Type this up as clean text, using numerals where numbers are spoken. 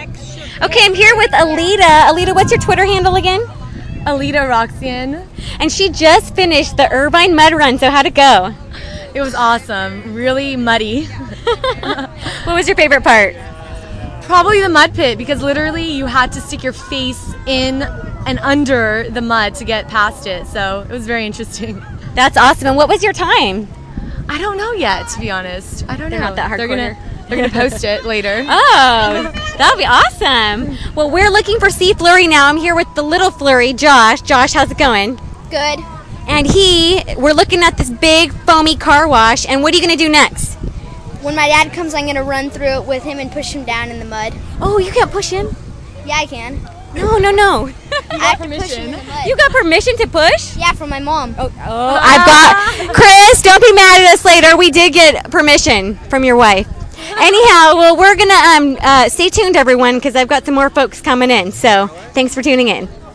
Okay, I'm here with Alita. Alita, what's your Twitter handle again? Alita Roxian. And she just finished the Irvine Mud Run, so how'd it go? It was awesome. Really muddy. What was your favorite part? Probably the mud pit, because literally you had to stick your face in and under the mud to get past it. So it was very interesting. That's awesome. And what was your time? I don't know yet, to be honest. I don't know. They're not that hardcore. They're gonna post it later. Oh, that'll be awesome. Well, we're looking for Sea Flurry now. I'm here with the little Flurry, Josh. Josh, how's it going? Good. And we're looking at this big foamy car wash. And what are you going to do next? When my dad comes, I'm going to run through it with him and push him down in the mud. Oh, you can't push him? Yeah, I can. No. I have to push him in the mud. You got permission to push? Yeah, from my mom. I've got... Chris, don't be mad at us later. We did get permission from your wife. Anyhow, well, we're going to stay tuned, everyone, because I've got some more folks coming in. So thanks for tuning in.